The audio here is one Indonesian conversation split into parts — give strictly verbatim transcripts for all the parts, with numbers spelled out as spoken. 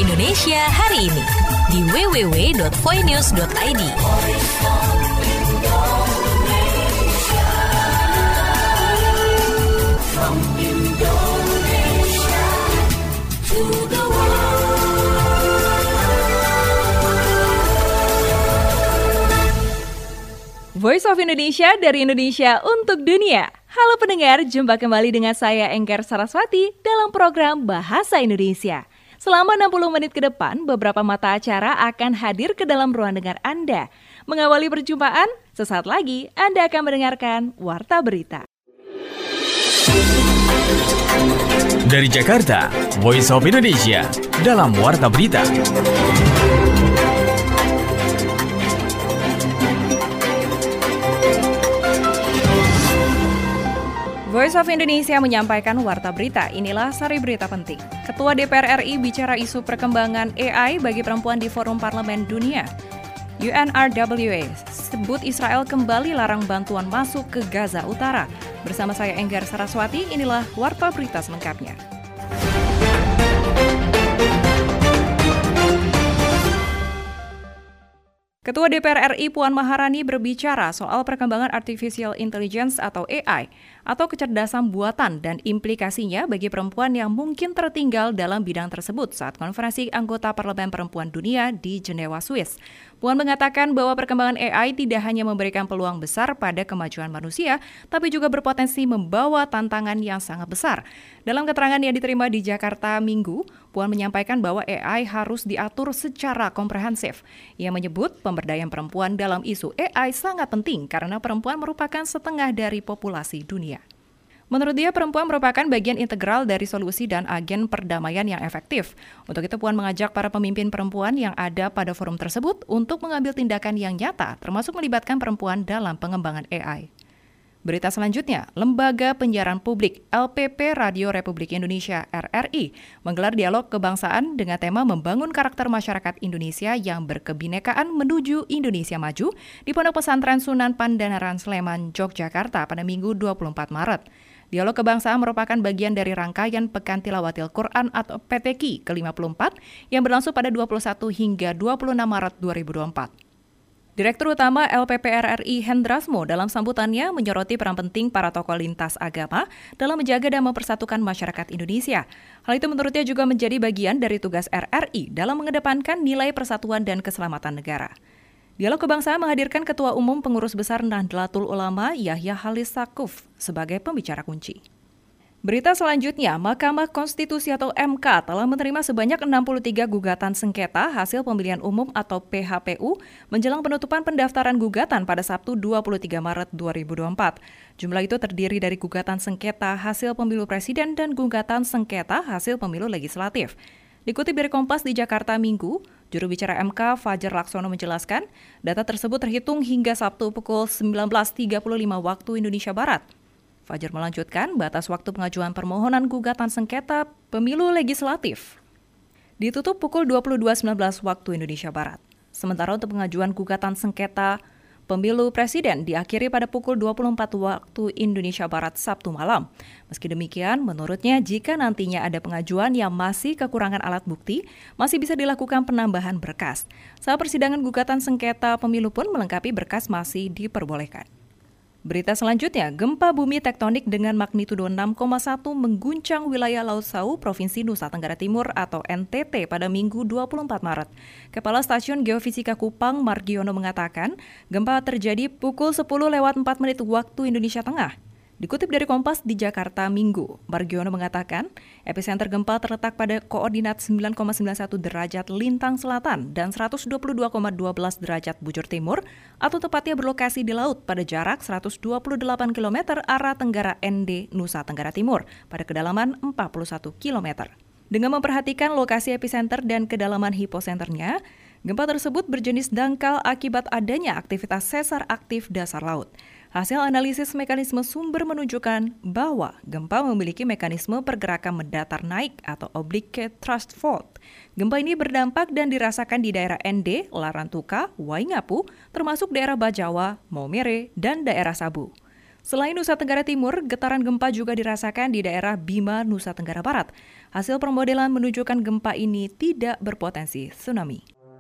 Indonesia hari ini di w w w dot voinews dot i d. Voice of Indonesia dari Indonesia untuk dunia. Halo pendengar, jumpa kembali dengan saya Enggar Saraswati dalam program Bahasa Indonesia. Selama enam puluh menit ke depan, beberapa mata acara akan hadir ke dalam ruang dengar Anda. Mengawali perjumpaan, sesaat lagi Anda akan mendengarkan Warta Berita. Dari Jakarta, Voice of Indonesia dalam Warta Berita. Voice of Indonesia menyampaikan Warta Berita. Inilah sari berita penting. Ketua D P R R I bicara isu perkembangan A I bagi perempuan di Forum Parlemen Dunia. U N R W A sebut Israel kembali larang bantuan masuk ke Gaza Utara. Bersama saya Enggar Saraswati, inilah Warta Berita selengkapnya. Ketua D P R R I Puan Maharani berbicara soal perkembangan Artificial Intelligence atau A I atau kecerdasan buatan dan implikasinya bagi perempuan yang mungkin tertinggal dalam bidang tersebut saat konferensi anggota Parlemen Perempuan Dunia di Jenewa, Swiss. Puan mengatakan bahwa perkembangan A I tidak hanya memberikan peluang besar pada kemajuan manusia, tapi juga berpotensi membawa tantangan yang sangat besar. Dalam keterangan yang diterima di Jakarta Minggu, Puan menyampaikan bahwa A I harus diatur secara komprehensif. Ia menyebut pemberdayaan perempuan dalam isu A I sangat penting karena perempuan merupakan setengah dari populasi dunia. Menurut dia, perempuan merupakan bagian integral dari solusi dan agen perdamaian yang efektif. Untuk itu, Puan mengajak para pemimpin perempuan yang ada pada forum tersebut untuk mengambil tindakan yang nyata, termasuk melibatkan perempuan dalam pengembangan A I. Berita selanjutnya, Lembaga Penyiaran Publik L P P Radio Republik Indonesia R R I menggelar dialog kebangsaan dengan tema membangun karakter masyarakat Indonesia yang berkebinekaan menuju Indonesia maju di Pondok Pesantren Sunan Pandanaran Sleman, Yogyakarta pada Minggu dua puluh empat Maret. Dialog kebangsaan merupakan bagian dari rangkaian Pekan Tilawatil Quran atau P T Q ke lima puluh empat yang berlangsung pada dua puluh satu hingga dua puluh enam Maret dua ribu dua puluh empat. Direktur Utama L P P R R I Hendrasmo dalam sambutannya menyoroti peran penting para tokoh lintas agama dalam menjaga dan mempersatukan masyarakat Indonesia. Hal itu menurutnya juga menjadi bagian dari tugas R R I dalam mengedepankan nilai persatuan dan keselamatan negara. Dialog kebangsaan menghadirkan Ketua Umum Pengurus Besar Nahdlatul Ulama Yahya Halis Saquf sebagai pembicara kunci. Berita selanjutnya, Mahkamah Konstitusi atau M K telah menerima sebanyak enam puluh tiga gugatan sengketa hasil pemilihan umum atau P H P U menjelang penutupan pendaftaran gugatan pada Sabtu dua puluh tiga Maret dua ribu dua puluh empat. Jumlah itu terdiri dari gugatan sengketa hasil pemilu presiden dan gugatan sengketa hasil pemilu legislatif. Dikutip dari Kompas di Jakarta Minggu, juru bicara M K Fajar Laksono menjelaskan, data tersebut terhitung hingga Sabtu pukul sembilan belas tiga puluh lima waktu Indonesia Barat. Fajar melanjutkan, batas waktu pengajuan permohonan gugatan sengketa pemilu legislatif ditutup pukul dua puluh dua sembilan belas waktu Indonesia Barat. Sementara untuk pengajuan gugatan sengketa pemilu presiden diakhiri pada pukul dua puluh empat waktu Indonesia Barat Sabtu malam. Meski demikian, menurutnya jika nantinya ada pengajuan yang masih kekurangan alat bukti, masih bisa dilakukan penambahan berkas. Saat persidangan gugatan sengketa pemilu pun melengkapi berkas masih diperbolehkan. Berita selanjutnya, gempa bumi tektonik dengan magnitudo enam koma satu mengguncang wilayah Laut Sau, Provinsi Nusa Tenggara Timur atau N T T pada Minggu dua puluh empat Maret. Kepala Stasiun Geofisika Kupang, Margiono mengatakan, gempa terjadi pukul sepuluh lewat empat menit waktu Indonesia Tengah. Dikutip dari Kompas di Jakarta Minggu, Margiono mengatakan, epicenter gempa terletak pada koordinat sembilan koma sembilan satu derajat lintang selatan dan seratus dua puluh dua koma satu dua derajat bujur timur, atau tepatnya berlokasi di laut pada jarak seratus dua puluh delapan kilometer arah tenggara N D Nusa Tenggara Timur pada kedalaman empat puluh satu kilometer. Dengan memperhatikan lokasi epicenter dan kedalaman hiposenternya, gempa tersebut berjenis dangkal akibat adanya aktivitas sesar aktif dasar laut. Hasil analisis mekanisme sumber menunjukkan bahwa gempa memiliki mekanisme pergerakan mendatar naik atau oblique thrust fault. Gempa ini berdampak dan dirasakan di daerah N D, Larantuka, Waingapu, termasuk daerah Bajawa, Maumere, dan daerah Sabu. Selain Nusa Tenggara Timur, getaran gempa juga dirasakan di daerah Bima, Nusa Tenggara Barat. Hasil permodelan menunjukkan gempa ini tidak berpotensi tsunami.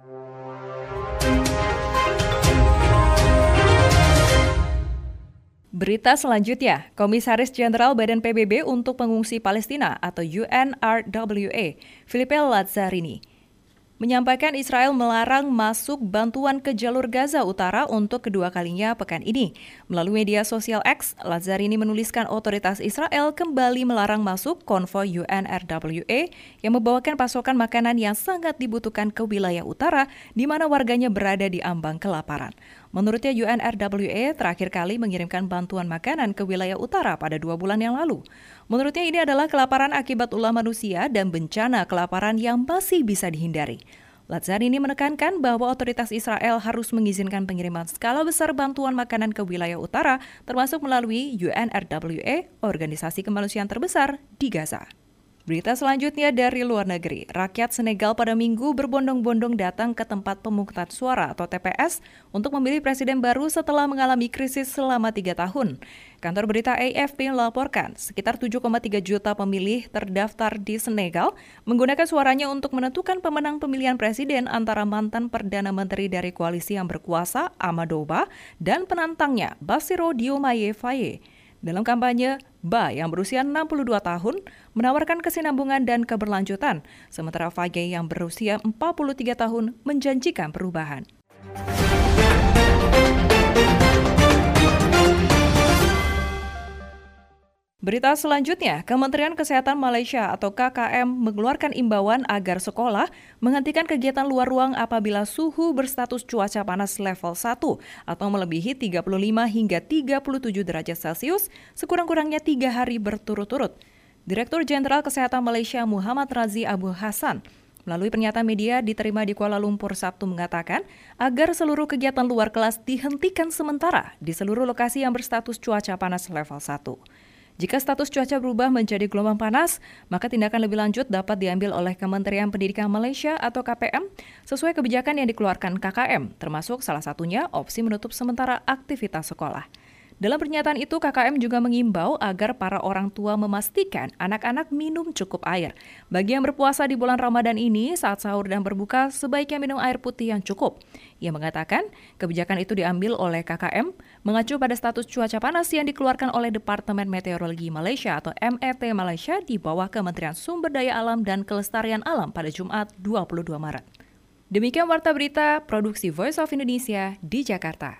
Berita selanjutnya, Komisaris Jenderal Badan P B B untuk Pengungsi Palestina atau U N R W A, Philippe Lazzarini, menyampaikan Israel melarang masuk bantuan ke jalur Gaza Utara untuk kedua kalinya pekan ini. Melalui media sosial X, Lazzarini menuliskan otoritas Israel kembali melarang masuk konvoi U N R W A yang membawakan pasokan makanan yang sangat dibutuhkan ke wilayah utara di mana warganya berada di ambang kelaparan. Menurutnya U N R W A terakhir kali mengirimkan bantuan makanan ke wilayah utara pada dua bulan yang lalu. Menurutnya ini adalah kelaparan akibat ulah manusia dan bencana kelaparan yang masih bisa dihindari. Lazzarini menekankan bahwa otoritas Israel harus mengizinkan pengiriman skala besar bantuan makanan ke wilayah utara, termasuk melalui U N R W A, organisasi kemanusiaan terbesar di Gaza. Berita selanjutnya dari luar negeri. Rakyat Senegal pada Minggu berbondong-bondong datang ke tempat pemungutan suara atau T P S untuk memilih presiden baru setelah mengalami krisis selama tiga tahun. Kantor berita A F P melaporkan sekitar tujuh koma tiga juta pemilih terdaftar di Senegal menggunakan suaranya untuk menentukan pemenang pemilihan presiden antara mantan Perdana Menteri dari koalisi yang berkuasa Amadou Ba dan penantangnya Bassirou Diomaye Faye. Dalam kampanye, Ba yang berusia enam puluh dua tahun menawarkan kesinambungan dan keberlanjutan, sementara Faye yang berusia empat puluh tiga tahun menjanjikan perubahan. Berita selanjutnya, Kementerian Kesehatan Malaysia atau K K M mengeluarkan imbauan agar sekolah menghentikan kegiatan luar ruang apabila suhu berstatus cuaca panas level satu atau melebihi tiga puluh lima hingga tiga puluh tujuh derajat Celcius sekurang-kurangnya tiga hari berturut-turut. Direktur Jenderal Kesehatan Malaysia Muhammad Razi Abu Hassan melalui pernyataan media diterima di Kuala Lumpur Sabtu mengatakan agar seluruh kegiatan luar kelas dihentikan sementara di seluruh lokasi yang berstatus cuaca panas level satu. Jika status cuaca berubah menjadi gelombang panas, maka tindakan lebih lanjut dapat diambil oleh Kementerian Pendidikan Malaysia atau K P M sesuai kebijakan yang dikeluarkan K K M, termasuk salah satunya opsi menutup sementara aktivitas sekolah. Dalam pernyataan itu, K K M juga mengimbau agar para orang tua memastikan anak-anak minum cukup air. Bagi yang berpuasa di bulan Ramadan ini, saat sahur dan berbuka, sebaiknya minum air putih yang cukup. Ia mengatakan, kebijakan itu diambil oleh K K M, mengacu pada status cuaca panas yang dikeluarkan oleh Departemen Meteorologi Malaysia atau M E T Malaysia di bawah Kementerian Sumber Daya Alam dan Kelestarian Alam pada Jumat dua puluh dua Maret. Demikian Warta Berita, Produksi Voice of Indonesia di Jakarta.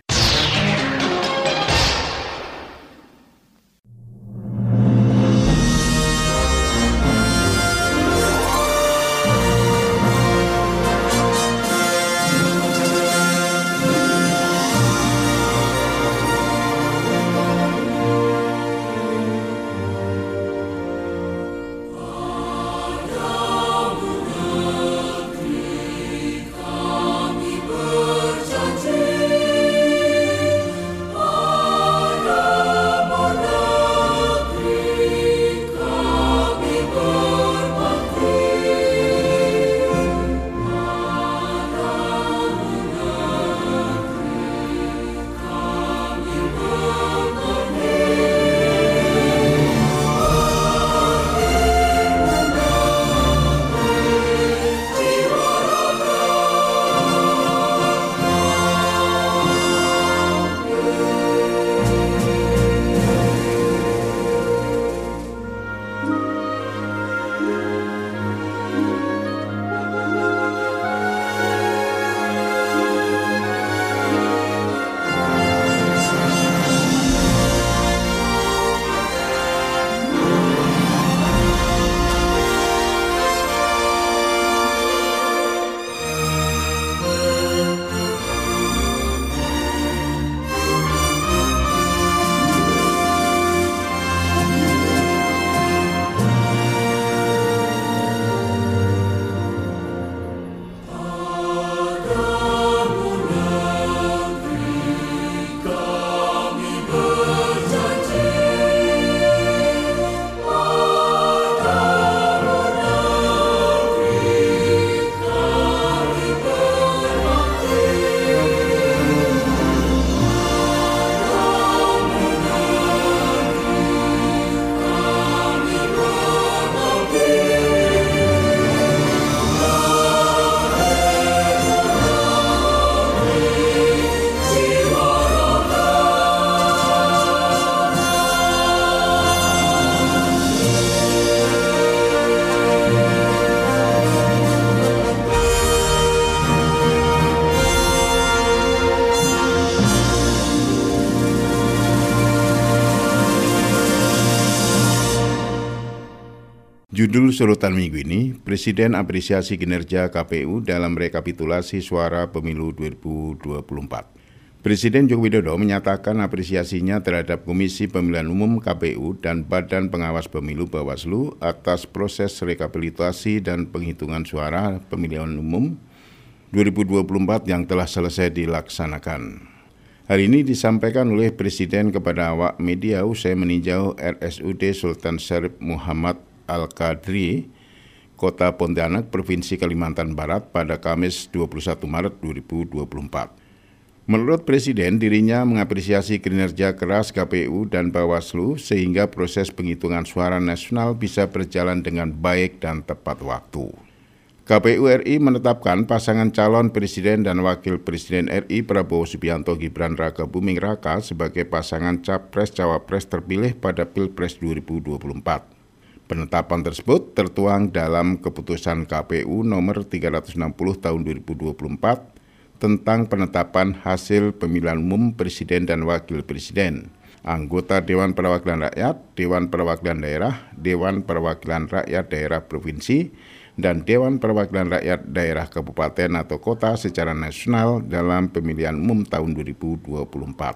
Judul sorotan minggu ini, Presiden apresiasi kinerja K P U dalam rekapitulasi suara pemilu dua ribu dua puluh empat. Presiden Joko Widodo menyatakan apresiasinya terhadap Komisi Pemilihan Umum K P U dan Badan Pengawas Pemilu Bawaslu atas proses rekapitulasi dan penghitungan suara pemilihan umum dua ribu dua puluh empat yang telah selesai dilaksanakan. Hal ini disampaikan oleh Presiden kepada awak media usai meninjau R S U D Sultan Syarif Muhammad Al-Qadri, Kota Pontianak, Provinsi Kalimantan Barat pada Kamis dua puluh satu Maret dua ribu dua puluh empat. Menurut Presiden, dirinya mengapresiasi kinerja keras K P U dan Bawaslu sehingga proses penghitungan suara nasional bisa berjalan dengan baik dan tepat waktu. K P U R I menetapkan pasangan calon Presiden dan Wakil Presiden R I Prabowo Subianto Gibran Raka Buming Raka sebagai pasangan Capres-Cawapres terpilih pada Pilpres dua ribu dua puluh empat. Penetapan tersebut tertuang dalam keputusan K P U nomor tiga ratus enam puluh tahun dua ribu dua puluh empat tentang penetapan hasil pemilihan umum Presiden dan Wakil Presiden, anggota Dewan Perwakilan Rakyat, Dewan Perwakilan Daerah, Dewan Perwakilan Rakyat Daerah Provinsi, dan Dewan Perwakilan Rakyat Daerah Kabupaten atau Kota secara nasional dalam pemilihan umum tahun dua ribu dua puluh empat.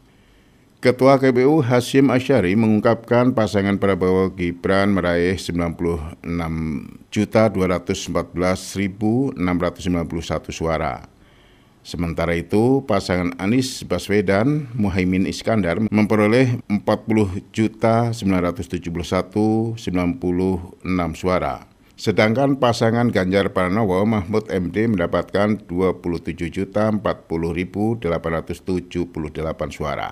Ketua K P U Hasyim Asyari mengungkapkan pasangan Prabowo Gibran meraih sembilan puluh enam juta dua ratus empat belas ribu enam ratus sembilan puluh satu suara. Sementara itu, pasangan Anies Baswedan Muhaimin Iskandar memperoleh empat puluh juta sembilan ratus tujuh puluh satu ribu sembilan puluh enam suara. Sedangkan pasangan Ganjar Pranowo Mahfud M D mendapatkan dua puluh tujuh juta empat puluh ribu delapan ratus tujuh puluh delapan suara.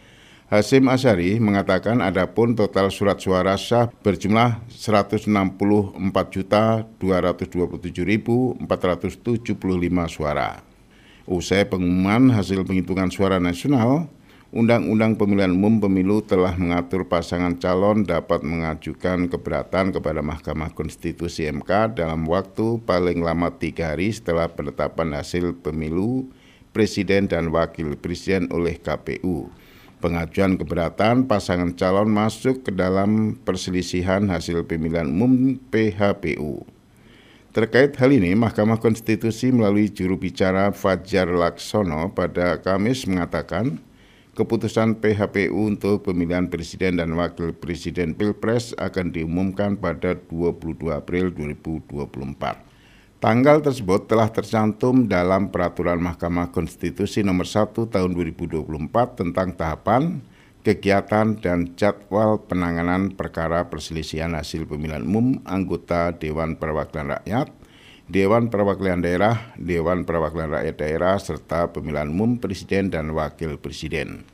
Hasyim Asyari mengatakan adapun total surat suara sah berjumlah seratus enam puluh empat juta dua ratus dua puluh tujuh ribu empat ratus tujuh puluh lima suara. Usai pengumuman hasil penghitungan suara nasional, Undang-Undang Pemilihan Umum Pemilu telah mengatur pasangan calon dapat mengajukan keberatan kepada Mahkamah Konstitusi M K dalam waktu paling lama tiga hari setelah penetapan hasil pemilu Presiden dan Wakil Presiden oleh K P U. Pengajuan keberatan pasangan calon masuk ke dalam perselisihan hasil pemilihan umum P H P U. Terkait hal ini, Mahkamah Konstitusi melalui juru bicara Fajar Laksono pada Kamis mengatakan keputusan P H P U untuk pemilihan Presiden dan Wakil Presiden Pilpres akan diumumkan pada dua puluh dua April dua ribu dua puluh empat. Tanggal tersebut telah tercantum dalam Peraturan Mahkamah Konstitusi nomor satu tahun dua ribu dua puluh empat tentang tahapan, kegiatan, dan jadwal penanganan perkara perselisihan hasil pemilihan umum anggota Dewan Perwakilan Rakyat, Dewan Perwakilan Daerah, Dewan Perwakilan Rakyat Daerah, serta pemilihan umum Presiden dan Wakil Presiden.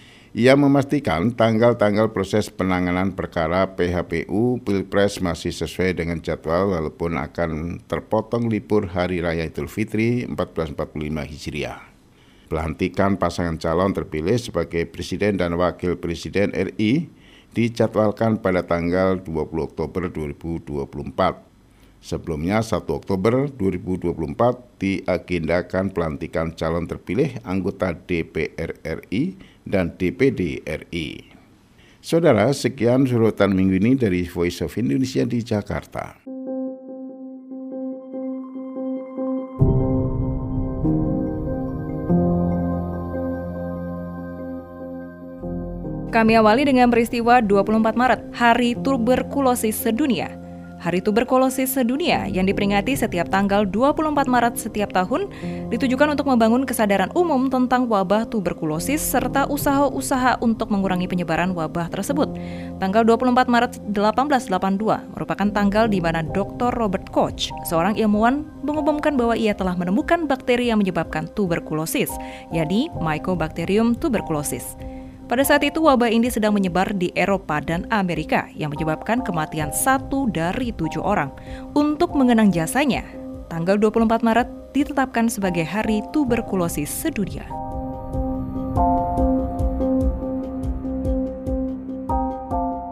Ia memastikan tanggal-tanggal proses penanganan perkara P H P U Pilpres masih sesuai dengan jadwal walaupun akan terpotong libur Hari Raya Idul Fitri seribu empat ratus empat puluh lima Hijriah. Pelantikan pasangan calon terpilih sebagai Presiden dan Wakil Presiden R I dijadwalkan pada tanggal dua puluh Oktober dua ribu dua puluh empat. Sebelumnya satu Oktober dua ribu dua puluh empat diagendakan pelantikan calon terpilih anggota D P R R I dan D P D R I. Saudara, sekian sorotan minggu ini dari Voice of Indonesia di Jakarta. Kami awali dengan peristiwa dua puluh empat Maret, Hari Tuberkulosis Sedunia. Hari Tuberkulosis Sedunia yang diperingati setiap tanggal dua puluh empat Maret setiap tahun ditujukan untuk membangun kesadaran umum tentang wabah tuberkulosis serta usaha-usaha untuk mengurangi penyebaran wabah tersebut. Tanggal dua puluh empat Maret seribu delapan ratus delapan puluh dua merupakan tanggal di mana Doktor Robert Koch, seorang ilmuwan, mengumumkan bahwa ia telah menemukan bakteri yang menyebabkan tuberkulosis, yakni Mycobacterium tuberculosis. Pada saat itu wabah ini sedang menyebar di Eropa dan Amerika yang menyebabkan kematian satu dari tujuh orang. Untuk mengenang jasanya, tanggal dua puluh empat Maret ditetapkan sebagai Hari Tuberkulosis Sedunia.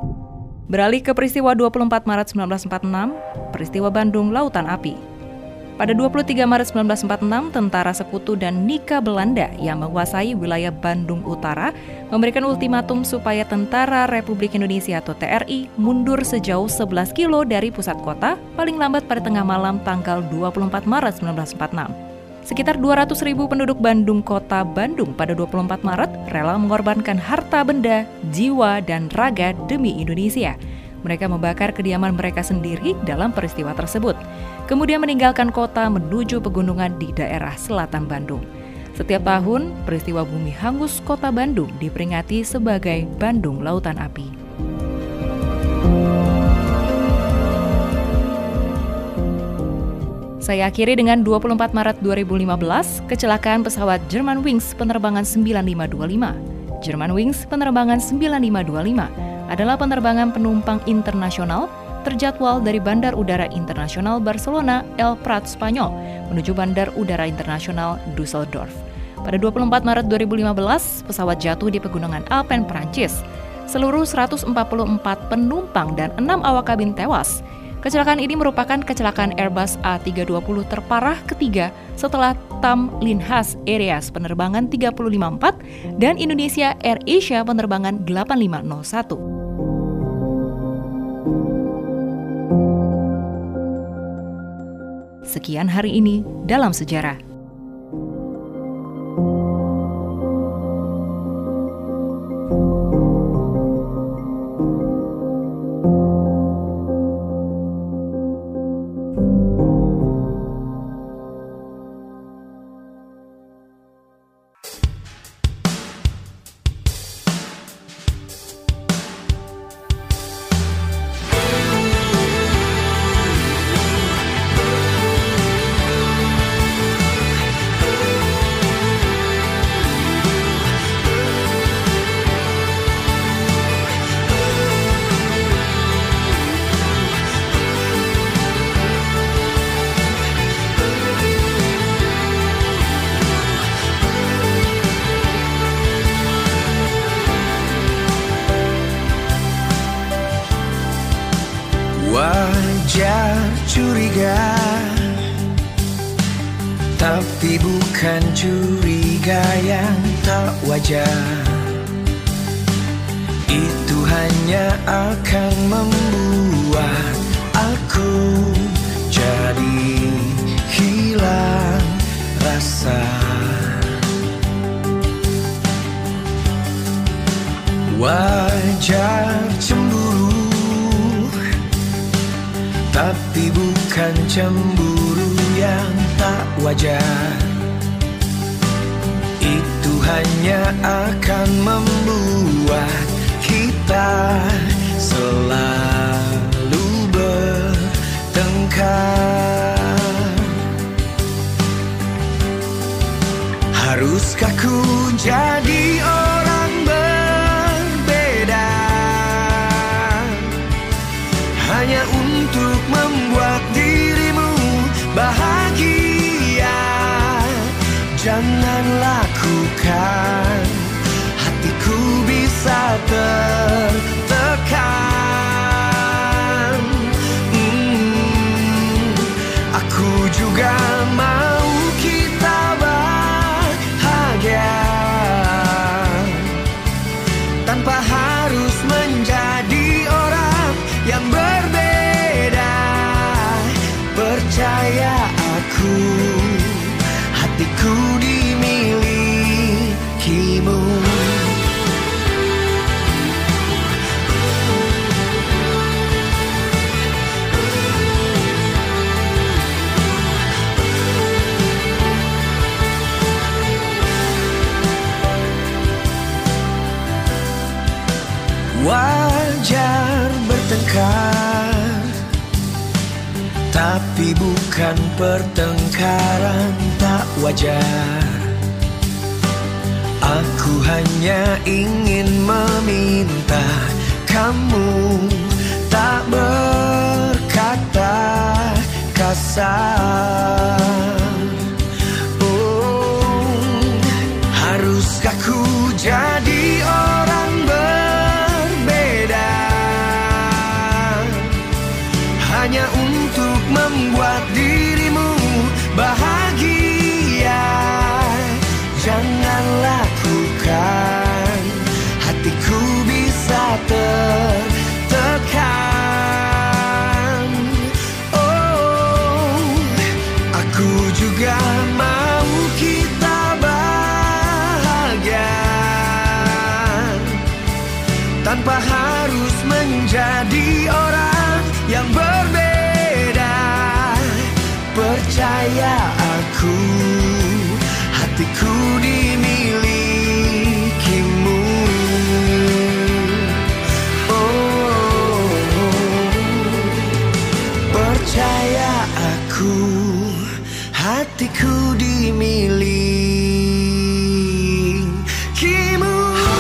Beralih ke peristiwa dua puluh empat Maret seribu sembilan ratus empat puluh enam, peristiwa Bandung Lautan Api. Pada dua puluh tiga Maret seribu sembilan ratus empat puluh enam, tentara sekutu dan Nika Belanda yang menguasai wilayah Bandung Utara memberikan ultimatum supaya tentara Republik Indonesia atau T R I mundur sejauh sebelas kilo dari pusat kota paling lambat pada tengah malam tanggal dua puluh empat Maret seribu sembilan ratus empat puluh enam. Sekitar dua ratus ribu penduduk Bandung Kota Bandung pada dua puluh empat Maret rela mengorbankan harta benda, jiwa, dan raga demi Indonesia. Mereka membakar kediaman mereka sendiri dalam peristiwa tersebut, kemudian meninggalkan kota menuju pegunungan di daerah selatan Bandung. Setiap tahun, peristiwa bumi hangus kota Bandung diperingati sebagai Bandung Lautan Api. Saya akhiri dengan dua puluh empat Maret dua ribu lima belas, kecelakaan pesawat Germanwings penerbangan sembilan lima dua lima. Germanwings penerbangan sembilan lima dua lima adalah penerbangan penumpang internasional terjadwal dari Bandar Udara Internasional Barcelona El Prat, Spanyol menuju Bandar Udara Internasional Düsseldorf. Pada dua puluh empat Maret dua ribu lima belas, pesawat jatuh di pegunungan Alpen, Prancis. Seluruh seratus empat puluh empat penumpang dan enam awak kabin tewas. Kecelakaan ini merupakan kecelakaan Airbus A tiga dua puluh terparah ketiga setelah Tam Linhas Aerias penerbangan tiga nol lima empat dan Indonesia Air Asia penerbangan delapan lima nol satu. Sekian hari ini dalam sejarah. Wajar curiga, tapi bukan curiga yang tak wajar. Itu hanya akan membuat aku jadi hilang rasa. Wajar cemburu, tapi bukan cemburu yang tak wajar. Itu hanya akan membuat kita selalu bertengkar. Haruskah ku jadi orang berbeda hanya untuk membuat dirimu bahagia? Jangan lakukan, hatiku bisa tertekan. hmm, Aku juga mau kita bahagia tanpa harus menjadi orang yang berbeda. Percaya aku, hatiku dimilikimu. Wajar bertengkar, tapi bukan pertengkaran tak wajar. Aku hanya ingin meminta kamu tak berkata kasar. Oh, haruskah ku jadi orang berbeda hanya untuk membuat dirimu juga mau kita bahagia tanpa harus menjadi orang yang berbeda. Percaya aku, hatiku dimilikimu. Oh, percaya aku, hatiku dimilikimu.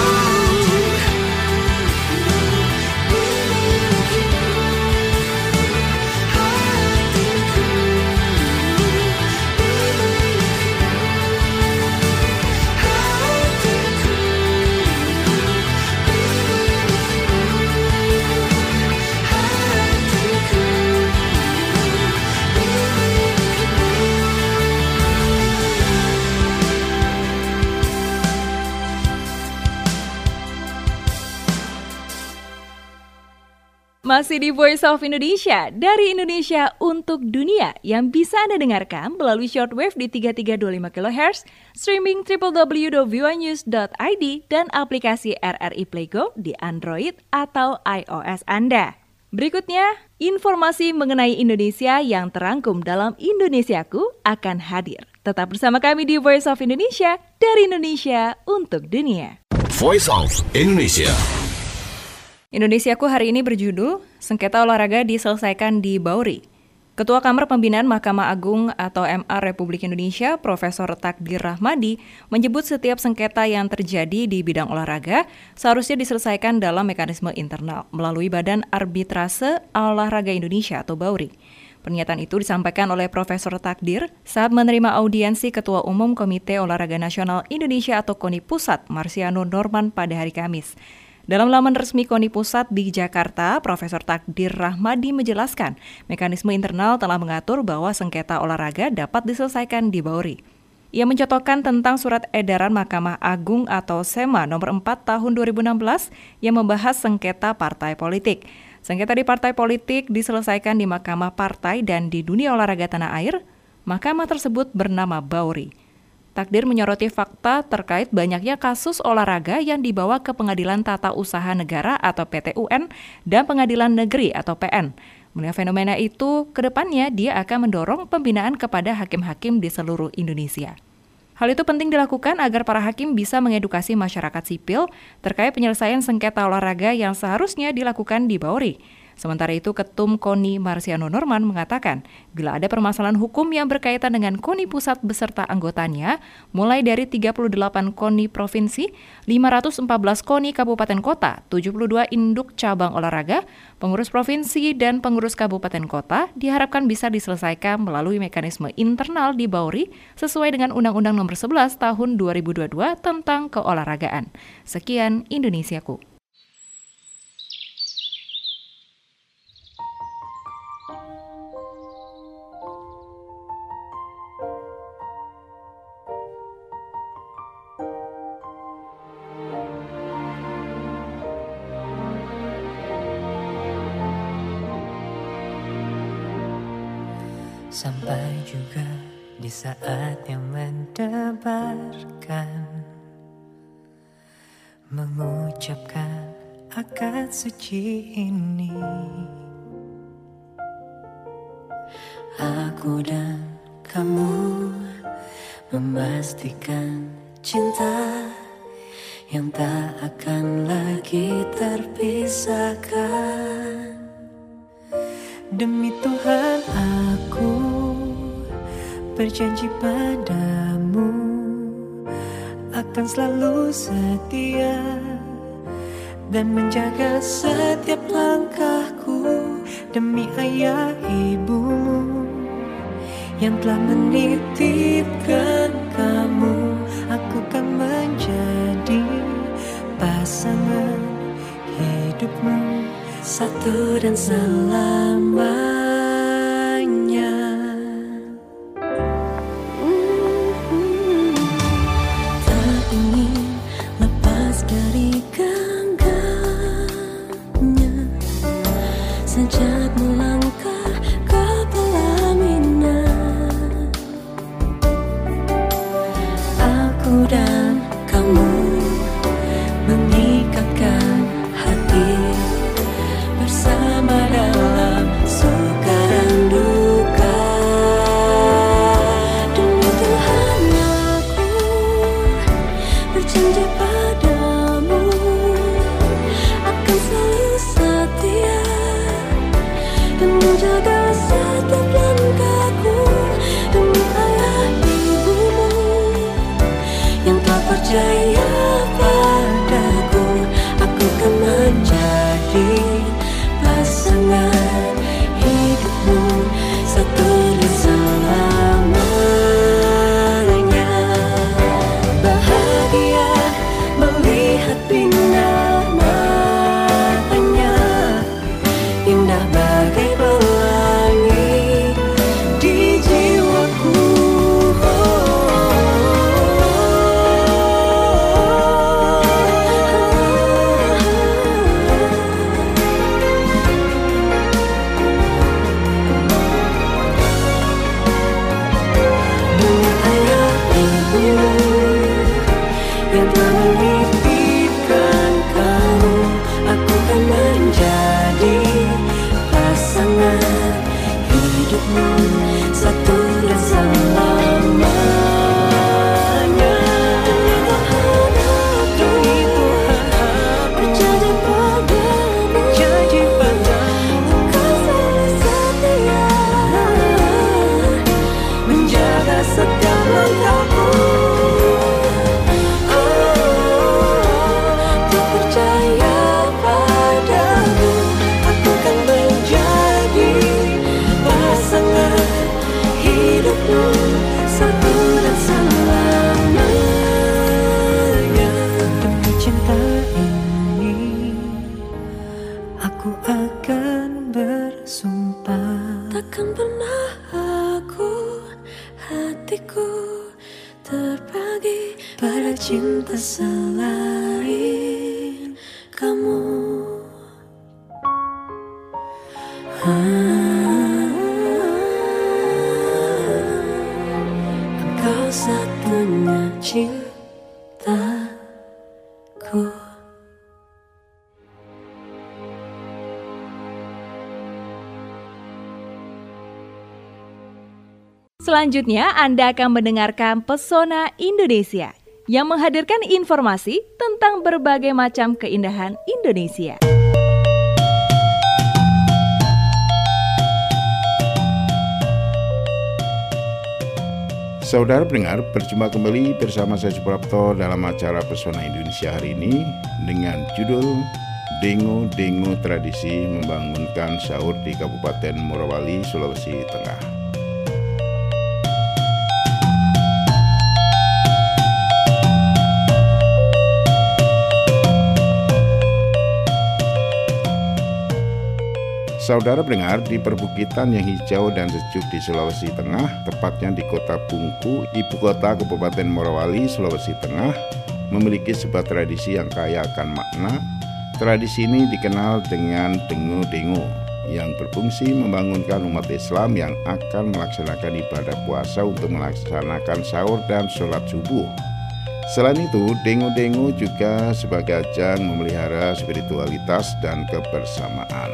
Masih di Voice of Indonesia, dari Indonesia untuk dunia, yang bisa Anda dengarkan melalui shortwave di tiga tiga dua lima kilohertz, streaming w w w dot v o a news dot i d, dan aplikasi R R I Play Go di Android atau iOS Anda. Berikutnya, informasi mengenai Indonesia yang terangkum dalam Indonesiaku akan hadir. Tetap bersama kami di Voice of Indonesia, dari Indonesia untuk dunia. Voice of Indonesia. Indonesiaku hari ini berjudul Sengketa Olahraga Diselesaikan di Bauri. Ketua Kamar Pembinaan Mahkamah Agung atau M A Republik Indonesia, Profesor Takdir Rahmadi, menyebut setiap sengketa yang terjadi di bidang olahraga seharusnya diselesaikan dalam mekanisme internal melalui Badan Arbitrase Olahraga Indonesia atau Bauri. Pernyataan itu disampaikan oleh Profesor Takdir saat menerima audiensi Ketua Umum Komite Olahraga Nasional Indonesia atau KONI Pusat, Marsiano Norman, pada hari Kamis. Dalam laman resmi KONI Pusat di Jakarta, Profesor Takdir Rahmadi menjelaskan mekanisme internal telah mengatur bahwa sengketa olahraga dapat diselesaikan di Bauri. Ia mencontohkan tentang Surat Edaran Mahkamah Agung atau SEMA nomor empat tahun dua ribu enam belas yang membahas sengketa partai politik. Sengketa di partai politik diselesaikan di Mahkamah Partai dan di dunia olahraga tanah air, mahkamah tersebut bernama Bauri. Takdir menyoroti fakta terkait banyaknya kasus olahraga yang dibawa ke Pengadilan Tata Usaha Negara atau P T U N dan Pengadilan Negeri atau P N. Melihat fenomena itu, kedepannya dia akan mendorong pembinaan kepada hakim-hakim di seluruh Indonesia. Hal itu penting dilakukan agar para hakim bisa mengedukasi masyarakat sipil terkait penyelesaian sengketa olahraga yang seharusnya dilakukan di Bauri. Sementara itu, Ketum KONI Marsiano Norman mengatakan, bila ada permasalahan hukum yang berkaitan dengan KONI Pusat beserta anggotanya, mulai dari tiga puluh delapan KONI Provinsi, lima ratus empat belas KONI Kabupaten Kota, tujuh puluh dua induk cabang olahraga, pengurus provinsi, dan pengurus kabupaten kota, diharapkan bisa diselesaikan melalui mekanisme internal di Bauri sesuai dengan Undang-Undang Nomor sebelas Tahun dua ribu dua puluh dua tentang keolahragaan. Sekian Indonesiaku. Sampai juga di saat yang mendebarkan, mengucapkan akad suci ini, aku dan kamu memastikan cinta yang tak akan lagi terpisahkan. Demi Tuhan aku berjanji padamu akan selalu setia dan menjaga setiap langkahku. Demi ayah ibumu yang telah menitipkan kamu, aku kan menjadi pasangan hidupmu satu dan selamanya. Mm-hmm. Tak ingin lepas dari genggamnya sejak melangkah ke pelaminan. percaya padaku, aku kan menjadi pasangan hidupmu satu dan selamanya. Bahagia melihat bina matanya, indah bagai pelangi di jiwaku. Demi ayah ibu yang telah menitipkan kamu, aku kan menjadi pasangan hidupmu satu dan selamanya. Demi Tuhan aku berjanji padamu, janji padamu, kau selalu setia menjaga setiap langkahku. Ku percaya padamu, aku kan menjadi pasangan hidupmu satu dan selamanya. Demi cinta ini aku akan bersumpah, takkan pernah aku, hatiku terbagi pada cinta selain kamu. Engkau satunya cintaku. Selanjutnya, Anda akan mendengarkan Pesona Indonesia yang menghadirkan informasi tentang berbagai macam keindahan Indonesia. Saudara pendengar, berjumpa kembali bersama saya Suprapto dalam acara Pesona Indonesia hari ini dengan judul Dengo-Dengo Tradisi Membangunkan Sahur di Kabupaten Morowali, Sulawesi Tengah. Saudara pendengar, di perbukitan yang hijau dan sejuk di Sulawesi Tengah, tepatnya di Kota Bungku, ibu kota Kabupaten Morowali, Sulawesi Tengah, memiliki sebuah tradisi yang kaya akan makna. Tradisi ini dikenal dengan Dengo-Dengo, yang berfungsi membangunkan umat Islam yang akan melaksanakan ibadah puasa untuk melaksanakan sahur dan sholat subuh. Selain itu, Dengo-Dengo juga sebagai ajang memelihara spiritualitas dan kebersamaan.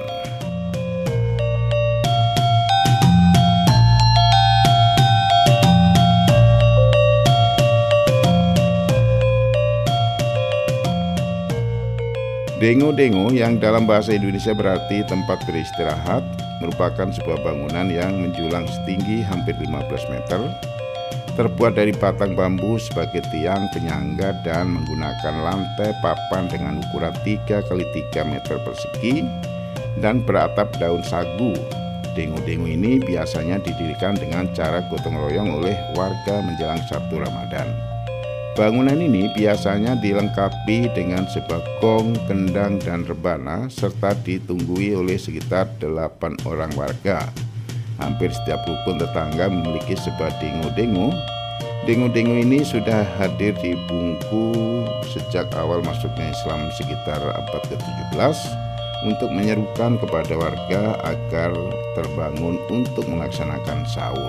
Dengo-dengo yang dalam bahasa Indonesia berarti tempat beristirahat merupakan sebuah bangunan yang menjulang setinggi hampir lima belas meter, terbuat dari batang bambu sebagai tiang penyangga dan menggunakan lantai papan dengan ukuran tiga kali tiga meter persegi dan beratap daun sagu. Dengo-dengo ini biasanya didirikan dengan cara gotong royong oleh warga menjelang satu Ramadan. Bangunan ini biasanya dilengkapi dengan sebuah gong, kendang, dan rebana serta ditunggui oleh sekitar delapan orang warga. Hampir setiap rukun tetangga memiliki sebuah dengo-dengo. Dengo-dengo ini sudah hadir di Bungku sejak awal masuknya Islam sekitar abad ke tujuh belas untuk menyerukan kepada warga agar terbangun untuk melaksanakan sahur.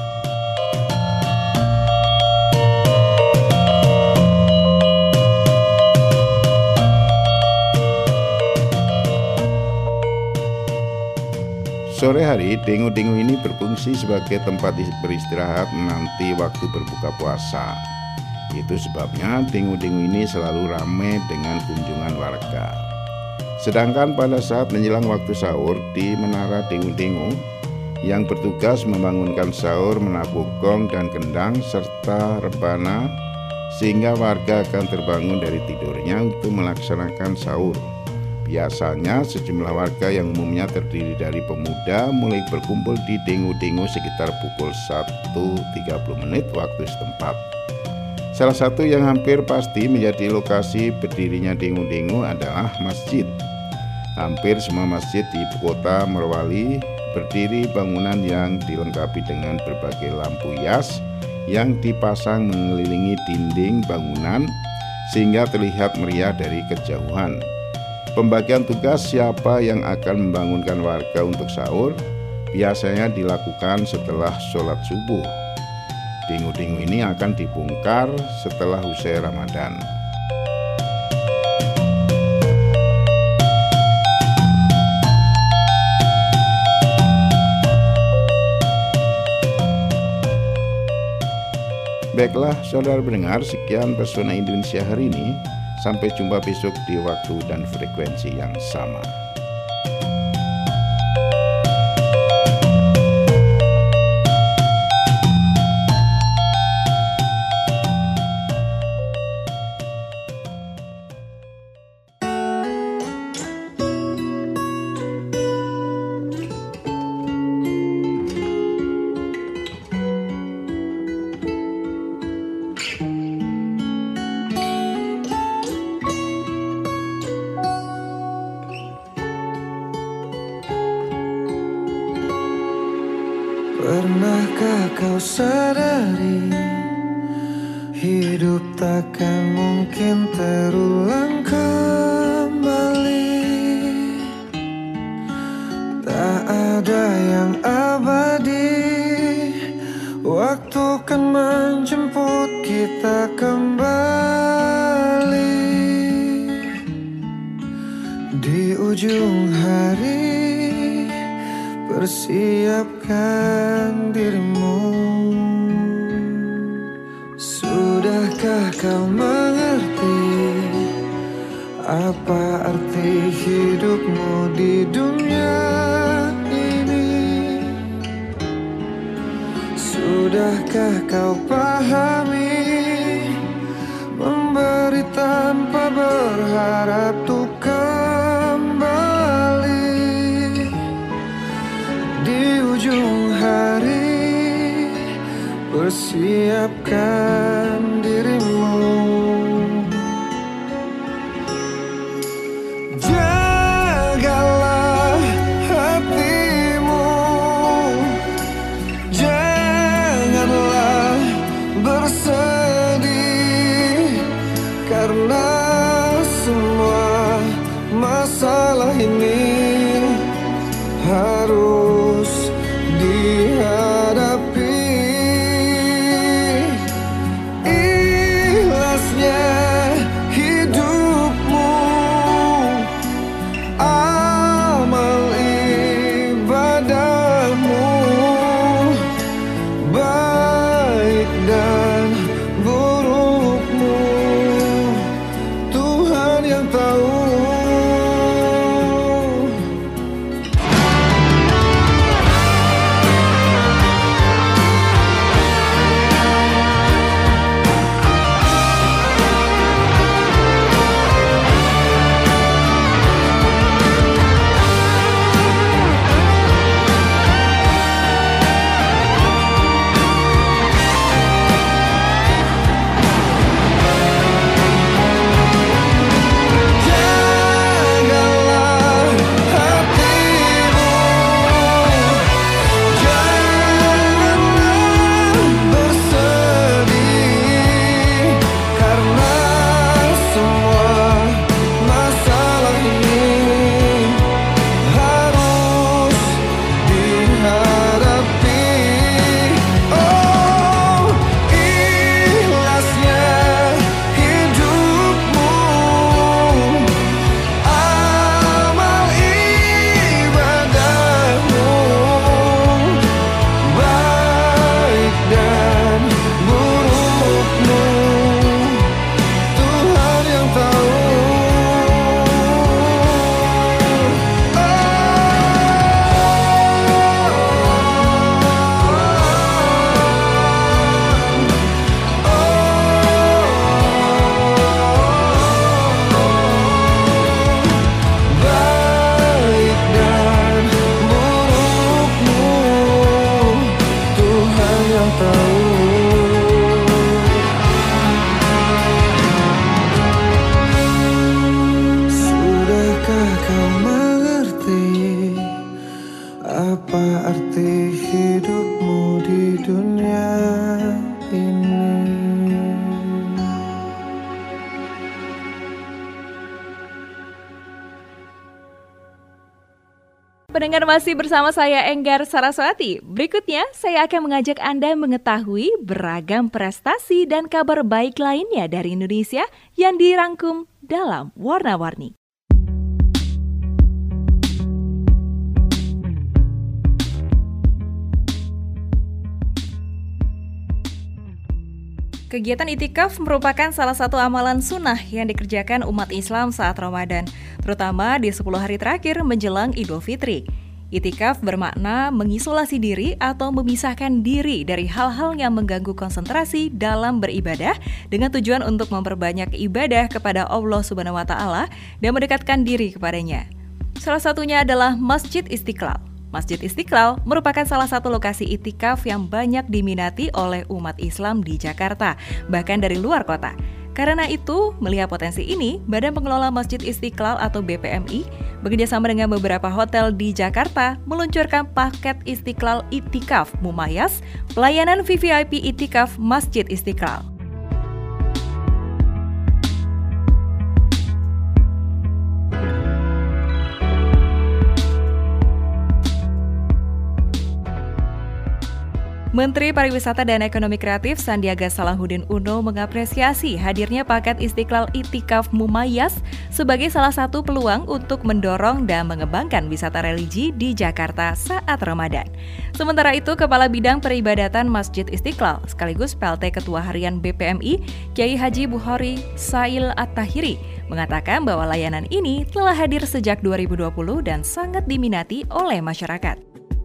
Sore hari, dengo-dengo ini berfungsi sebagai tempat beristirahat menanti waktu berbuka puasa. Itu sebabnya dengo-dengo ini selalu ramai dengan kunjungan warga. Sedangkan pada saat menjelang waktu sahur di menara dengo-dengo, yang bertugas membangunkan sahur menabuh gong dan kendang serta rebana, sehingga warga akan terbangun dari tidurnya untuk melaksanakan sahur. Biasanya sejumlah warga yang umumnya terdiri dari pemuda mulai berkumpul di dengu-dengu sekitar pukul satu tiga puluh menit waktu setempat. Salah satu yang hampir pasti menjadi lokasi berdirinya dengu-dengu adalah masjid. Hampir semua masjid di ibu kota Morowali berdiri bangunan yang dilengkapi dengan berbagai lampu hias yang dipasang mengelilingi dinding bangunan sehingga terlihat meriah dari kejauhan. Pembagian tugas siapa yang akan membangunkan warga untuk sahur biasanya dilakukan setelah sholat subuh. Dengu-dengu ini akan dibongkar setelah usai Ramadan. Baiklah saudara pendengar, sekian Pesona Indonesia hari ini. Sampai jumpa besok di waktu dan frekuensi yang sama. Pernahkah kau sadari hidup takkan mungkin terulang kembali? Tak ada yang abadi, waktu kan menjemput kita kembali. Di ujung hari persiapkan dirimu. Sudahkah kau mengerti apa arti hidupmu di dunia ini? Sudahkah kau pahami memberi tanpa berharap tuh kembali? Di ujung hari persiapkan dirimu. Jagalah hatimu, janganlah bersedih, karena semua masalah ini harus dihadapi. Ikhlasnya tahu. Sudahkah kau mengerti apa arti hidupmu di dunia ini? Pendengar masih bersama saya Enggar Saraswati. Berikutnya saya akan mengajak Anda mengetahui beragam prestasi dan kabar baik lainnya dari Indonesia yang dirangkum dalam Warna-Warni. Kegiatan I'tikaf merupakan salah satu amalan sunnah yang dikerjakan umat Islam saat Ramadan, terutama di sepuluh hari terakhir menjelang Idul Fitri. I'tikaf bermakna mengisolasi diri atau memisahkan diri dari hal-hal yang mengganggu konsentrasi dalam beribadah dengan tujuan untuk memperbanyak ibadah kepada Allah Subhanahu wa taala dan mendekatkan diri kepadanya. Salah satunya adalah Masjid Istiqlal. Masjid Istiqlal merupakan salah satu lokasi i'tikaf yang banyak diminati oleh umat Islam di Jakarta, bahkan dari luar kota. Karena itu, melihat potensi ini, Badan Pengelola Masjid Istiqlal atau B P M I bekerjasama dengan beberapa hotel di Jakarta meluncurkan paket Istiqlal I'tikaf Mumayas, pelayanan V V I P I'tikaf Masjid Istiqlal. Menteri Pariwisata dan Ekonomi Kreatif Sandiaga Salahuddin Uno mengapresiasi hadirnya paket Istiqlal I'tikaf Mumayas sebagai salah satu peluang untuk mendorong dan mengembangkan wisata religi di Jakarta saat Ramadan. Sementara itu, Kepala Bidang Peribadatan Masjid Istiqlal sekaligus P L T Ketua Harian B P M I, Kiai Haji Bukhari Sail At-Tahiri, mengatakan bahwa layanan ini telah hadir sejak dua ribu dua puluh dan sangat diminati oleh masyarakat.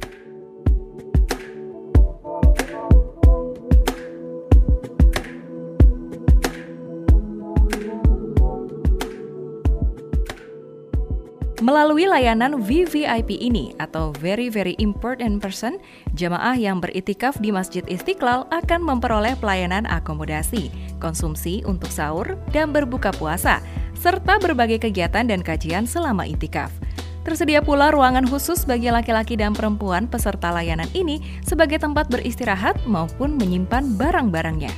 Melalui layanan V V I P ini atau Very Very Important Person, jamaah yang beriktikaf di Masjid Istiqlal akan memperoleh pelayanan akomodasi, konsumsi untuk sahur dan berbuka puasa, serta berbagai kegiatan dan kajian selama i'tikaf. Tersedia pula ruangan khusus bagi laki-laki dan perempuan peserta layanan ini sebagai tempat beristirahat maupun menyimpan barang-barangnya.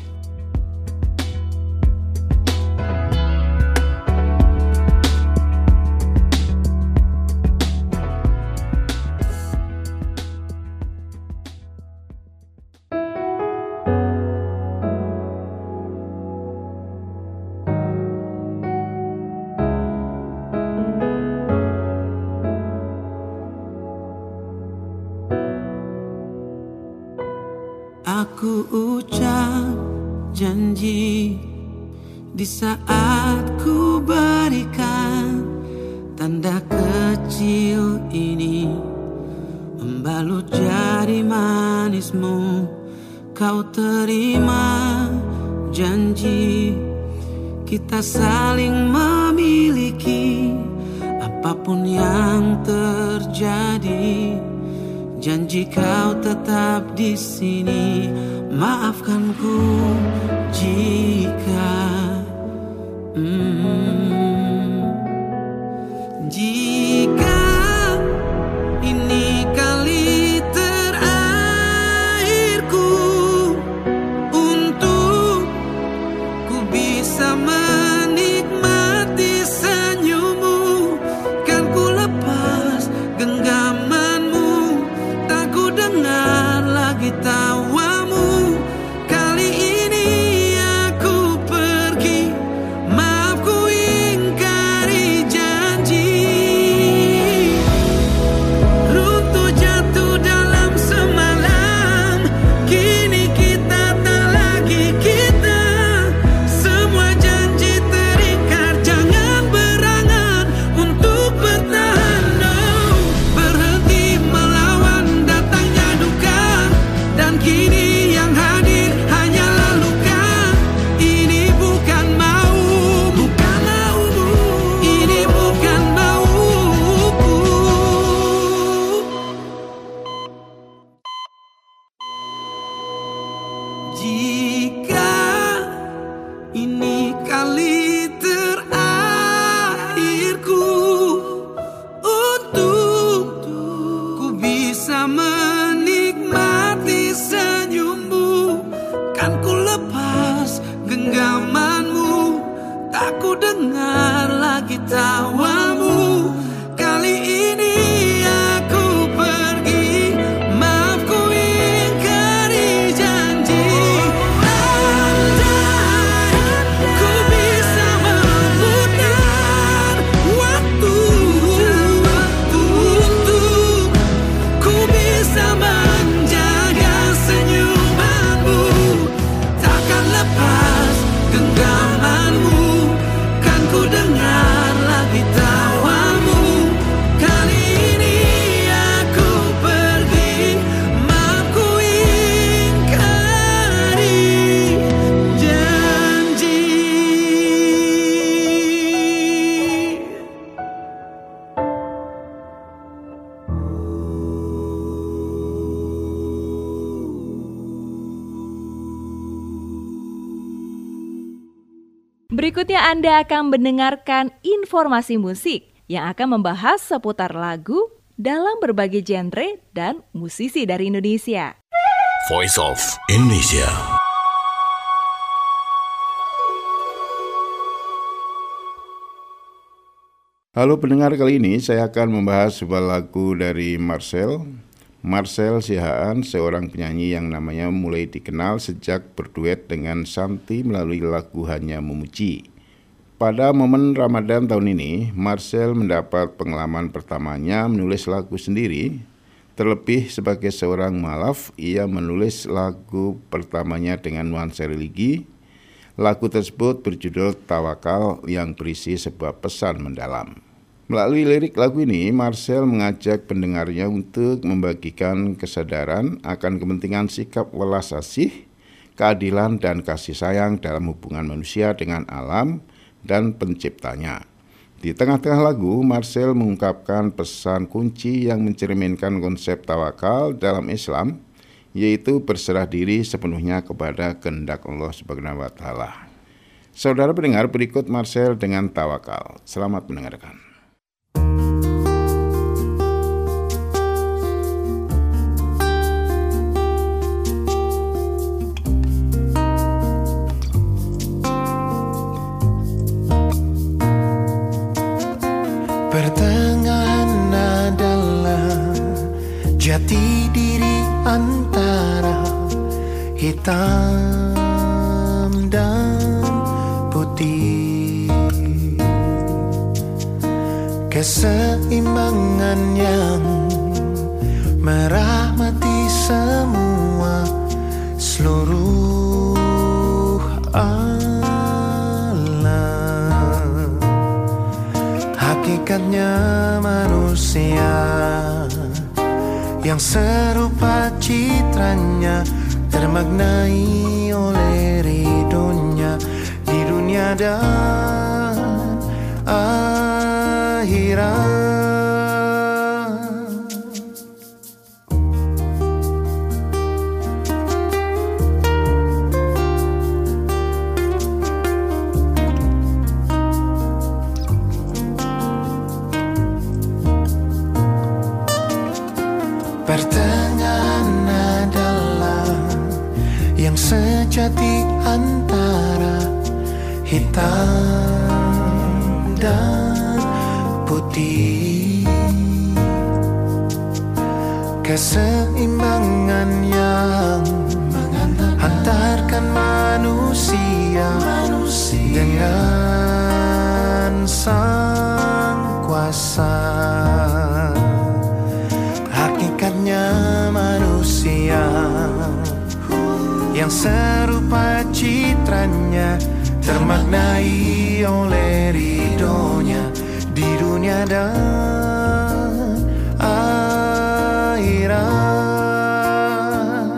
Aku ucap janji di saat ku berikan tanda kecil ini, membalut jari manismu. Kau terima janji kita saling memiliki apapun yang terjadi. Janji kau tetap di sini, maafkan ku jika hmm, jika ini kali terakhirku untuk ku bisa menikmati senyummu, kan ku lepas genggaman. Dengar lagi tawamu, kali ini aku Jika ini kali terakhirku untuk ku bisa menikmati senyummu, kan ku lepas genggamanmu, tak ku dengar lagi tawamu. Kali ini aku pergi, maaf ku ingkari janji. Andai ku bisa memutar waktu untuk ku bisa menjaga senyumanmu, takkan lepas genggamanmu, kan ku dengar lagi tawamu. Kali ini aku pergi, maaf ku ingkari janji. Berikutnya Anda akan mendengarkan informasi musik yang akan membahas seputar lagu dalam berbagai genre dan musisi dari Indonesia. Voice of Indonesia. Halo pendengar, kali ini saya akan membahas sebuah lagu dari Marcel. Marcel Sihaan, seorang penyanyi yang namanya mulai dikenal sejak berduet dengan Shanty melalui lagu Hanya Memuji. Pada momen Ramadan tahun ini, Marcel mendapat pengalaman pertamanya menulis lagu sendiri. Terlebih sebagai seorang mualaf, ia menulis lagu pertamanya dengan nuansa religi. Lagu tersebut berjudul Tawakal yang berisi sebuah pesan mendalam. Melalui lirik lagu ini, Marcel mengajak pendengarnya untuk membagikan kesadaran akan kepentingan sikap welas asih, keadilan dan kasih sayang dalam hubungan manusia dengan alam dan penciptanya. Di tengah-tengah lagu, Marcel mengungkapkan pesan kunci yang mencerminkan konsep tawakal dalam Islam, yaitu berserah diri sepenuhnya kepada kehendak Allah Subhanahu wa Ta'ala. Saudara pendengar, berikut Marcel dengan Tawakal. Selamat mendengarkan. Pertengahan adalah jati diri antara hitam dan putih, keseimbangan yang merahmati semua seluruh alam. Hakikatnya manusia yang serupa citranya termaknai oleh ridhonya di dunia dan akhirat. Pertengahan adalah yang sejati antara hitam dan putih, keseimbangan yang mengantarkan manusia, manusia dengan sang kuasa. Hakikatnya manusia yang serupa citranya termaknai oleh ridhonya di dunia dan akhirat.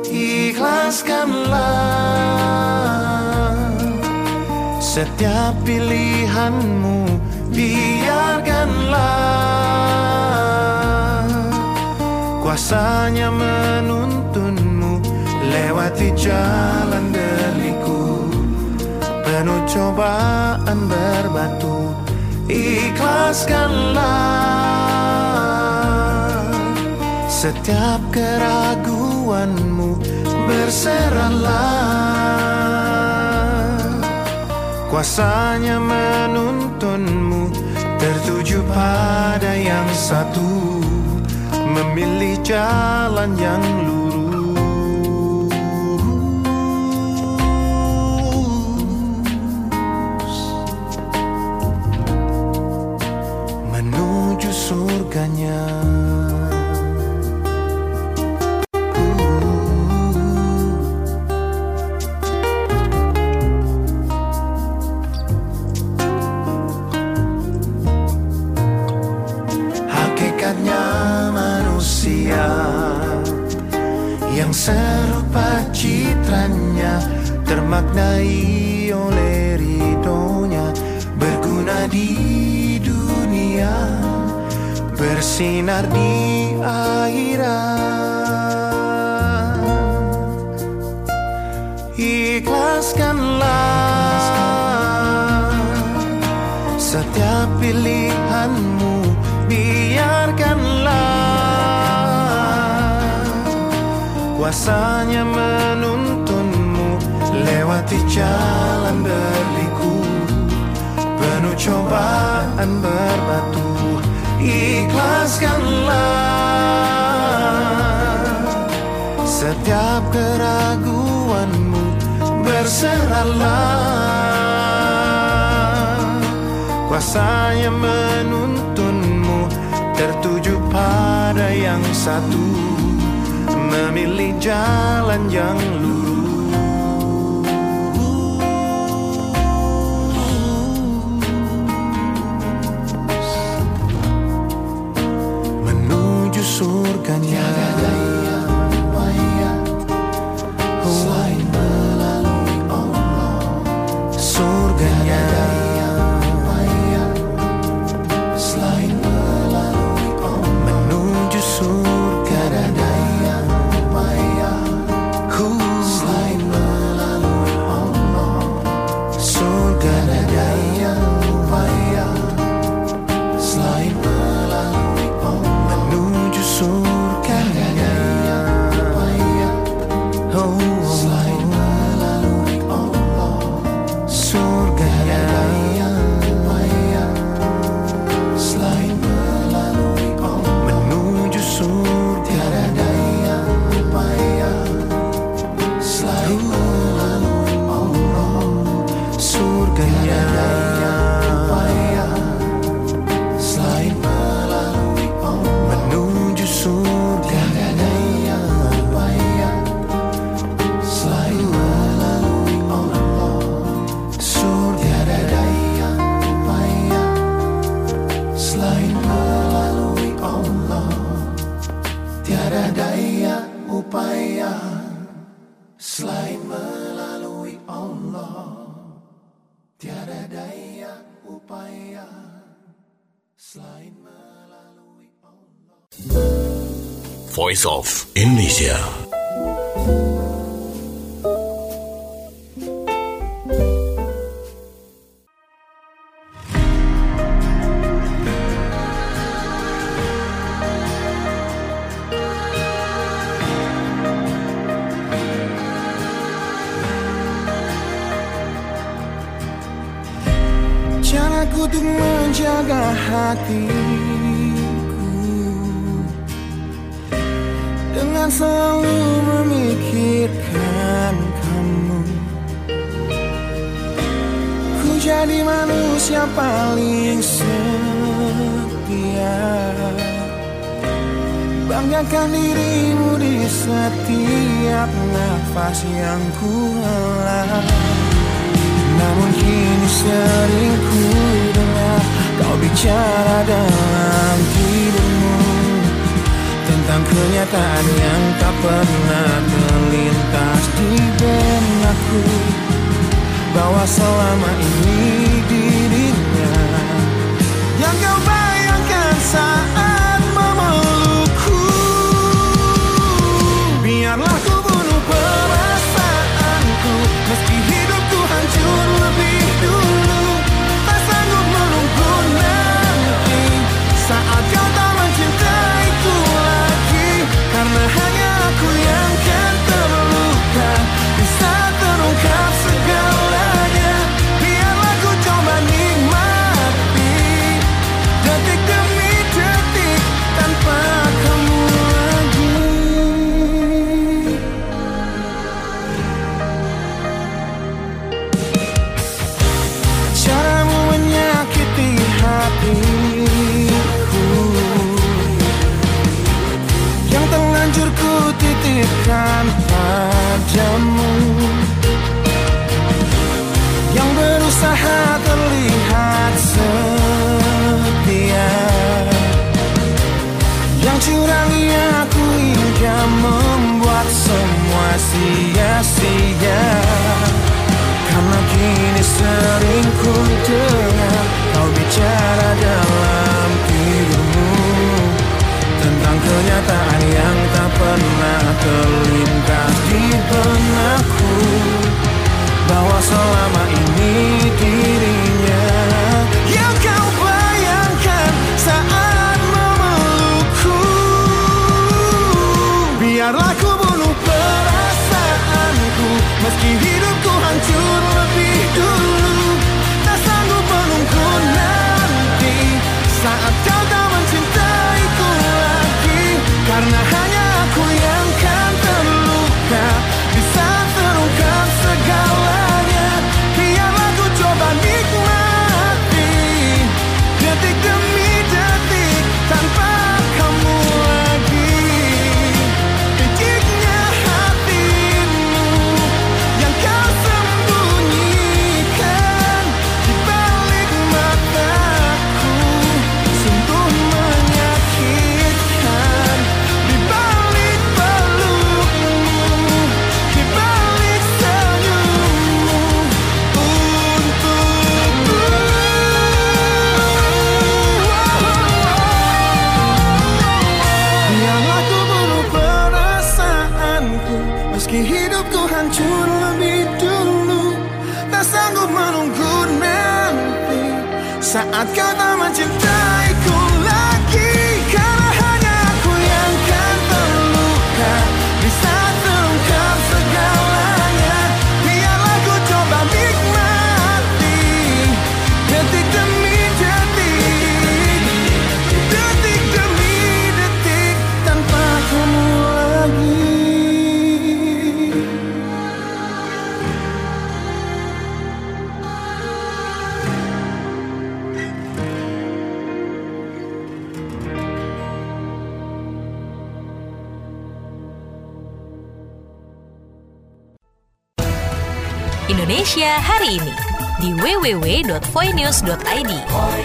Ikhlaskanlah setiap pilihanmu, biarkanlah kuasanya menuntunmu lewati jalan berliku, penuh cobaan berbatu. Ikhlaskanlah setiap keraguanmu, berserahlah. Kuasanya menuntunmu tertuju pada yang satu, memilih jalan yang lurus menuju surganya. Yang serupa citranya, termaknai oleh ridhonya, berguna di dunia, bersinar di akhirat. Ikhlaskanlah setiap pilihanmu, biarkanlah kuasanya menuntunmu lewati jalan berliku, penuh cobaan berbatu. Ikhlaskanlah setiap keraguanmu, berserahlah. Kuasanya menuntunmu tertuju pada yang satu, memilih jalan yang lurus menuju surganya. Selain melalui Allah, surganya. Selain melalui Allah, menuju surga daya. Selain melalui Allah, surga daya upaya. Selain melalui Allah, menuju surga daya upaya. Selain melalui Allah, surga daya upaya. Selain melalui Allah, menuju surga daya upaya. Selain melalui Allah, surganya upaya. Selain melalui Allah, menuju surga daya upaya. Selain melalui Allah, surga daya upaya. Selain melalui Allah, tiada daya upaya. Selain melalui Allah, tiada daya upaya. Selain melalui Allah. Voice of Indonesia. Caraku untuk menjaga hatiku dengan selalu memikirkan kamu. Ku jadi manusia paling setia, banggakan dirimu di setiap nafas yang ku hela. Namun kini sering ku dengar kau bicara dalam tidurmu tentang kenyataan yang tak pernah terlintas di benakku, bahwa selama ini dirinya yang kau bayangkan saat memelukku. Biarlah ku bunuh perasaan rahasia. Karena kini sering ku dengar kau bicara dalam tidurmu tentang kenyataan yang tak pernah terlintas di benakku, bahwa selama ini dirinya yang kau bayangkan saat memelukku. Biarlah ku bunuh perasaanku, meski hidupku hancur lebih dulu. Tak sanggup menunggu nanti saat kau tak mencintaiku lagi, karena hanya aku yang kan terluka di saat terungkap segalanya. Biarlah ku coba nikmati detik demi detik tanpa kamu lagi. Piciknya hatimu yang kau sembunyikan di balik mataku, sungguh menyakitkan. Di balik pelukmu, di balik senyummu untukku. Biarlah ku bunuh perasaanku, meski hidupku hancur lebih dulu. Tak sanggup menunggu nanti saat kau tak mencintaiku lagi, karena hanya aku yang kan terluka di saat terungkap segalanya. Biarlah ku coba nikmati detik demi detik, detik demi detik tanpa kamu lagi. Indonesia hari ini di w w w dot voinews dot i d.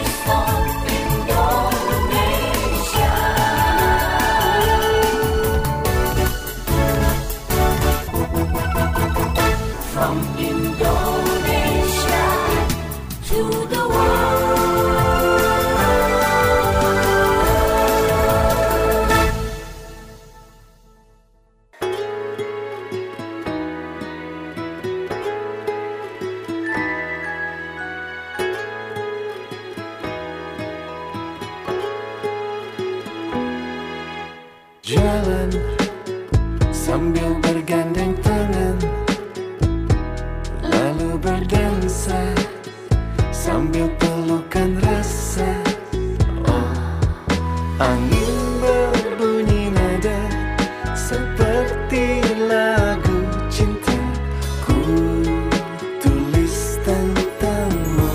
From Indonesia to the world. Jalan sambil bergandeng tangan, lalu berdansa sambil pelukan rasa. Oh, angin berbunyi nada seperti lagu cinta ku tulis tentangmu.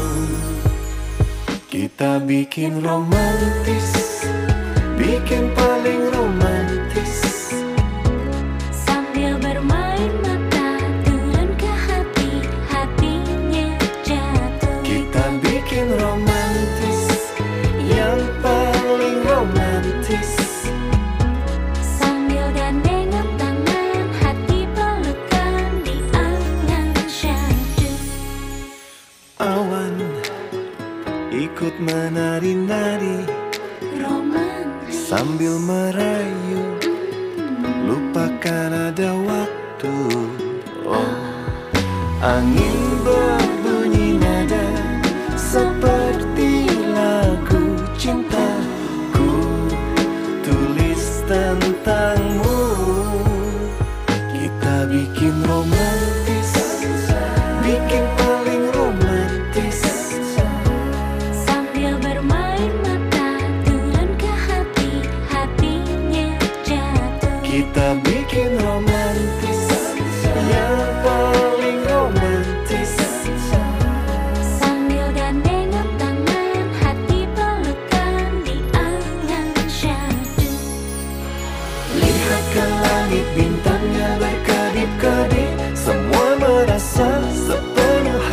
Kita bikin romantis, bikin paling romantis, Sambil bermain mata turun ke hati, hatinya jatuh. kita bikin romantis, yang paling romantis. Sambil gandengan tangan, hati pelukan di angan syahdu. Awan ikut menari-nari Romantis sambil merayu, lupakan ada waktu. Oh, angin berbunyi nada seperti lagu cinta ku tulis tentangmu. Kita bikin romantis, bikin paling romantis. sambil bermain mata turun ke hati, hatinya jatuh. Kita bikin romantis, yang paling romantis. Sambil gandengan tangan, hati pelukan di angan syahdu. Lihat ke langit, bintangnya berkedip-kedip, semua merasa sepenuh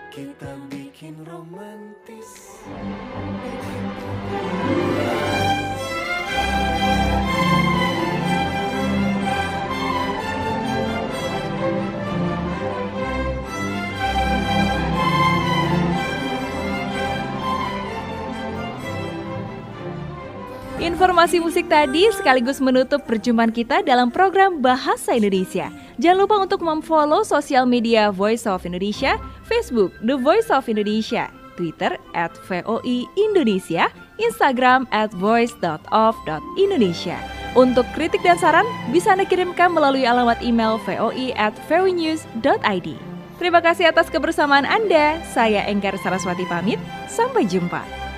kita bikin romantis. Informasi musik tadi sekaligus menutup perjumpaan kita dalam program Bahasa Indonesia. Jangan lupa untuk memfollow sosial media Voice of Indonesia, Facebook The Voice of Indonesia, Twitter at V O I Indonesia, Instagram at voice dot of dot indonesia. Untuk kritik dan saran bisa Anda kirimkan melalui alamat email voi at voinews dot i d. Terima kasih atas kebersamaan Anda. Saya Enggar Saraswati pamit. Sampai jumpa.